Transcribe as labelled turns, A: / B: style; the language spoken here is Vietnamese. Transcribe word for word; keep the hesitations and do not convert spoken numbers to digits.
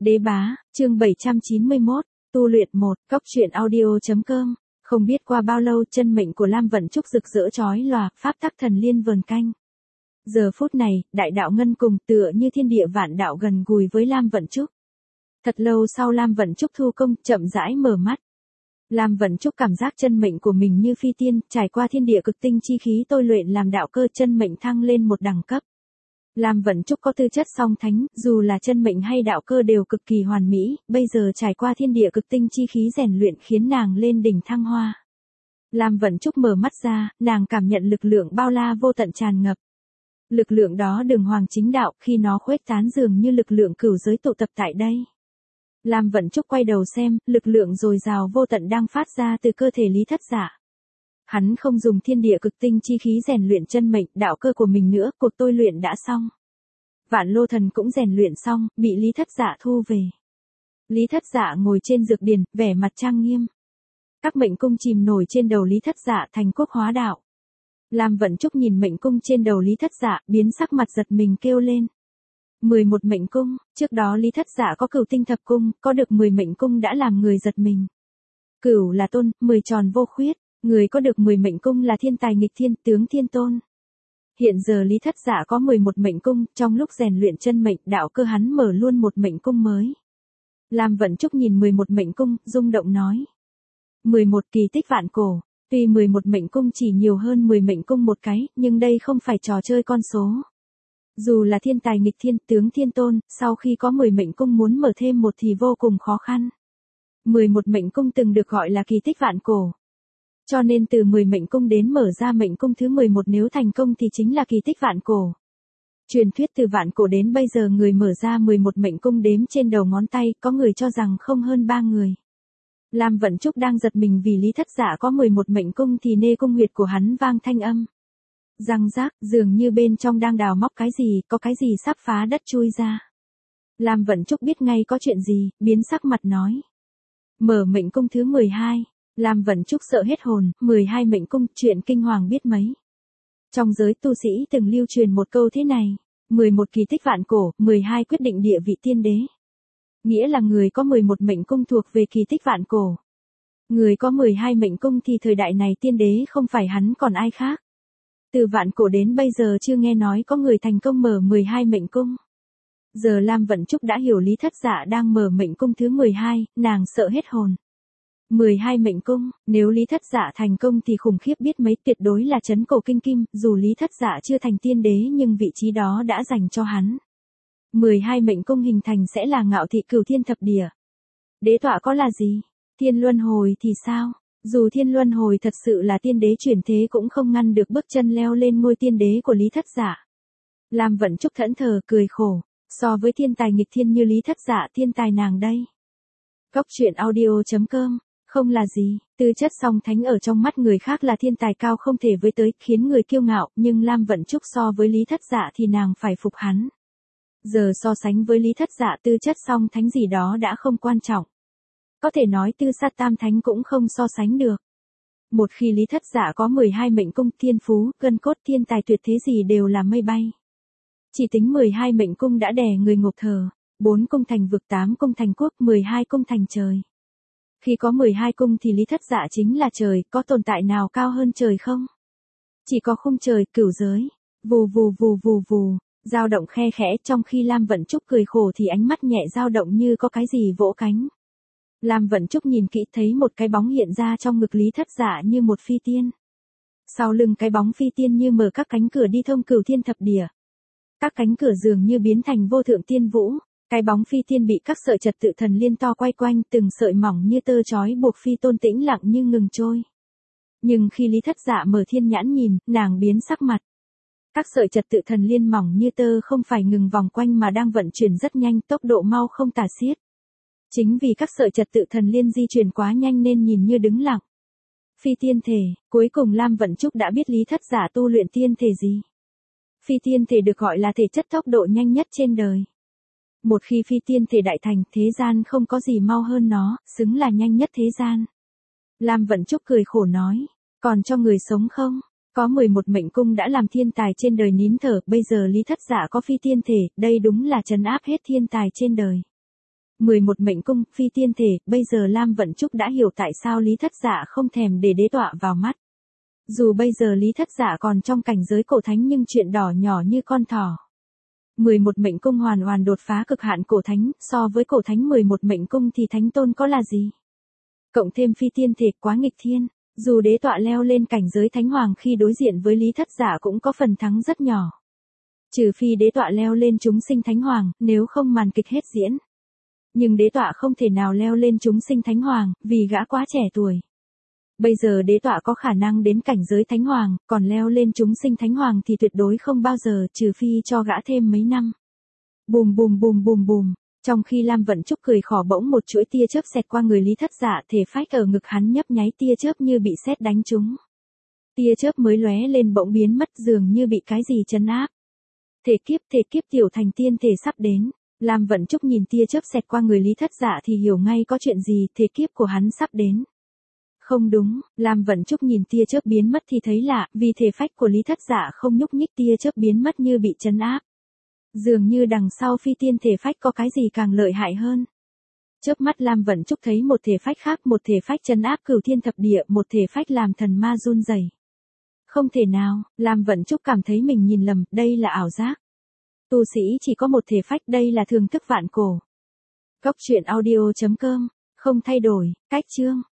A: Đế bá, chương bảy trăm chín mươi mốt, tu luyện một, cốc truyện audio.com. Không biết qua bao lâu chân mệnh của Lam Vận Trúc rực rỡ chói lòa, pháp tắc thần liên vờn canh. Giờ phút này, đại đạo ngân cùng tựa như thiên địa vạn đạo gần gũi với Lam Vận Trúc. Thật lâu sau Lam Vận Trúc thu công, chậm rãi mở mắt. Lam Vận Trúc cảm giác chân mệnh của mình như phi tiên, trải qua thiên địa cực tinh chi khí tôi luyện làm đạo cơ, chân mệnh thăng lên một đẳng cấp. Lam Vận Trúc có tư chất song thánh, dù là chân mệnh hay đạo cơ đều cực kỳ hoàn mỹ, bây giờ trải qua thiên địa cực tinh chi khí rèn luyện khiến nàng lên đỉnh thăng hoa. Lam Vận Trúc mở mắt ra, nàng cảm nhận lực lượng bao la vô tận tràn ngập. Lực lượng đó đường hoàng chính đạo, khi nó khuếch tán dường như lực lượng cửu giới tụ tập tại đây. Lam Vận Trúc quay đầu xem, lực lượng dồi dào vô tận đang phát ra từ cơ thể Lý Thất Dạ. Hắn không dùng thiên địa cực tinh chi khí rèn luyện chân mệnh, đạo cơ của mình nữa, cuộc tôi luyện đã xong. Vạn Lô Thần cũng rèn luyện xong, bị Lý Thất Dạ thu về. Lý Thất Dạ ngồi trên dược điền, vẻ mặt trang nghiêm. Các mệnh cung chìm nổi trên đầu Lý Thất Dạ thành quốc hóa đạo. Lam Vận Trúc nhìn mệnh cung trên đầu Lý Thất Dạ, biến sắc mặt giật mình kêu lên. mười một mệnh cung, trước đó Lý Thất Dạ có cửu tinh thập cung, có được mười mệnh cung đã làm người giật mình. Cửu là tôn, mười tròn vô khuyết. Người có được mười mệnh cung là thiên tài nghịch thiên, tướng thiên tôn. Hiện giờ Lý Thất Dạ có mười một mệnh cung, trong lúc rèn luyện chân mệnh, đạo cơ hắn mở luôn một mệnh cung mới. Lam Vận Trúc nhìn mười một mệnh cung, rung động nói. mười một kỳ tích vạn cổ, tuy mười một mệnh cung chỉ nhiều hơn mười mệnh cung một cái, nhưng đây không phải trò chơi con số. Dù là thiên tài nghịch thiên, tướng thiên tôn, sau khi có mười mệnh cung muốn mở thêm một thì vô cùng khó khăn. mười một mệnh cung từng được gọi là kỳ tích vạn cổ. Cho nên từ mười mệnh cung đến mở ra mệnh cung thứ mười một nếu thành công thì chính là kỳ tích vạn cổ. Truyền thuyết từ vạn cổ đến bây giờ người mở ra mười một mệnh cung đếm trên đầu ngón tay, có người cho rằng không hơn ba người. Lam Vận Trúc đang giật mình vì Lý Thất Dạ có mười một mệnh cung thì nê cung huyệt của hắn vang thanh âm. Răng rác, dường như bên trong đang đào móc cái gì, có cái gì sắp phá đất chui ra. Lam Vận Trúc biết ngay có chuyện gì, biến sắc mặt nói. Mở mệnh cung thứ mười hai. Lam Vận Trúc sợ hết hồn, mười hai mệnh cung, chuyện kinh hoàng biết mấy. Trong giới tu sĩ từng lưu truyền một câu thế này, mười một kỳ tích vạn cổ, mười hai quyết định địa vị tiên đế. Nghĩa là người có mười một mệnh cung thuộc về kỳ tích vạn cổ. Người có mười hai mệnh cung thì thời đại này tiên đế không phải hắn còn ai khác. Từ vạn cổ đến bây giờ chưa nghe nói có người thành công mở mười hai mệnh cung. Giờ Lam Vận Trúc đã hiểu Lý Thất Dạ đang mở mệnh cung thứ mười hai, nàng sợ hết hồn. mười hai mệnh cung, nếu Lý Thất Dạ thành công thì khủng khiếp biết mấy, tuyệt đối là trấn cổ kinh kim, dù Lý Thất Dạ chưa thành tiên đế nhưng vị trí đó đã dành cho hắn. mười hai mệnh cung hình thành sẽ là ngạo thị cửu thiên thập địa. Đế tọa có là gì? Thiên luân hồi thì sao? Dù thiên luân hồi thật sự là tiên đế chuyển thế cũng không ngăn được bước chân leo lên ngôi tiên đế của Lý Thất Dạ. Lam Vận Trúc thẫn thờ cười khổ, so với thiên tài nghịch thiên như Lý Thất Dạ, thiên tài nàng đây. Cốc truyện audio.com. Không là gì, tư chất song thánh ở trong mắt người khác là thiên tài cao không thể với tới, khiến người kiêu ngạo, nhưng Lam Vận Trúc so với Lý Thất Dạ thì nàng phải phục hắn. Giờ so sánh với Lý Thất Dạ tư chất song thánh gì đó đã không quan trọng. Có thể nói tư sát tam thánh cũng không so sánh được. Một khi Lý Thất Dạ có mười hai mệnh cung, thiên phú, gân cốt, thiên tài tuyệt thế gì đều là mây bay. Chỉ tính mười hai mệnh cung đã đè người ngục thờ, bốn cung thành vực, tám cung thành quốc, mười hai cung thành trời. Khi có mười hai cung thì Lý Thất Dạ chính là trời, có tồn tại nào cao hơn trời không? Chỉ có khung trời, cửu giới. Vù vù vù vù vù, dao động khe khẽ, trong khi Lam Vận Trúc cười khổ thì ánh mắt nhẹ dao động như có cái gì vỗ cánh. Lam Vận Trúc nhìn kỹ thấy một cái bóng hiện ra trong ngực Lý Thất Dạ như một phi tiên. Sau lưng cái bóng phi tiên như mở các cánh cửa đi thông cửu thiên thập địa. Các cánh cửa dường như biến thành vô thượng tiên vũ. Cái bóng phi tiên bị các sợi trật tự thần liên to quay quanh, từng sợi mỏng như tơ trói buộc phi tôn tĩnh lặng như ngừng trôi. Nhưng khi Lý Thất Dạ mở thiên nhãn nhìn, nàng biến sắc mặt. Các sợi trật tự thần liên mỏng như tơ không phải ngừng vòng quanh mà đang vận chuyển rất nhanh, tốc độ mau không tả xiết. Chính vì các sợi trật tự thần liên di chuyển quá nhanh nên nhìn như đứng lặng. Phi tiên thể, cuối cùng Lam Vận Trúc đã biết Lý Thất Dạ tu luyện tiên thể gì. Phi tiên thể được gọi là thể chất tốc độ nhanh nhất trên đời. Một khi phi tiên thể đại thành, thế gian không có gì mau hơn nó, xứng là nhanh nhất thế gian. Lam Vận Trúc cười khổ nói, còn cho người sống không? Có mười một mệnh cung đã làm thiên tài trên đời nín thở, bây giờ Lý Thất Dạ có phi tiên thể, đây đúng là trấn áp hết thiên tài trên đời. mười một mệnh cung, phi tiên thể, bây giờ Lam Vận Trúc đã hiểu tại sao Lý Thất Dạ không thèm để đế tọa vào mắt. Dù bây giờ Lý Thất Dạ còn trong cảnh giới cổ thánh nhưng chuyện đỏ nhỏ như con thỏ. mười một mệnh cung hoàn hoàn đột phá cực hạn cổ thánh, so với cổ thánh mười một mệnh cung thì thánh tôn có là gì? Cộng thêm phi tiên thể quá nghịch thiên, dù đế tọa leo lên cảnh giới thánh hoàng khi đối diện với Lý Thất Dạ cũng có phần thắng rất nhỏ. Trừ phi đế tọa leo lên chúng sinh thánh hoàng, nếu không màn kịch hết diễn. Nhưng đế tọa không thể nào leo lên chúng sinh thánh hoàng, vì gã quá trẻ tuổi. Bây giờ đế tọa có khả năng đến cảnh giới thánh hoàng, còn leo lên chúng sinh thánh hoàng thì tuyệt đối không bao giờ, trừ phi cho gã thêm mấy năm. Bùm bùm bùm bùm bùm, trong khi Lam Vận Trúc cười khỏ bỗng một chuỗi tia chớp xẹt qua người Lý Thất Dạ, thể phách ở ngực hắn nhấp nháy, tia chớp như bị sét đánh trúng. Tia chớp mới lóe lên bỗng biến mất, dường như bị cái gì trấn áp. Thể kiếp, thể kiếp tiểu thành tiên thể sắp đến. Lam Vận Trúc nhìn tia chớp xẹt qua người Lý Thất Dạ thì hiểu ngay có chuyện gì, thể kiếp của hắn sắp đến. Không đúng, Lam Vận Trúc nhìn tia chớp biến mất thì thấy lạ, vì thể phách của Lý Thất Dạ không nhúc nhích, tia chớp biến mất như bị trấn áp. Dường như đằng sau phi tiên thể phách có cái gì càng lợi hại hơn. Chớp mắt Lam Vận Trúc thấy một thể phách khác, một thể phách trấn áp cửu thiên thập địa, một thể phách làm thần ma run rẩy. Không thể nào, Lam Vận Trúc cảm thấy mình nhìn lầm, đây là ảo giác. Tu sĩ chỉ có một thể phách, đây là thường thức vạn cổ. Cốc truyện audio chấm com, không thay đổi, cách chương.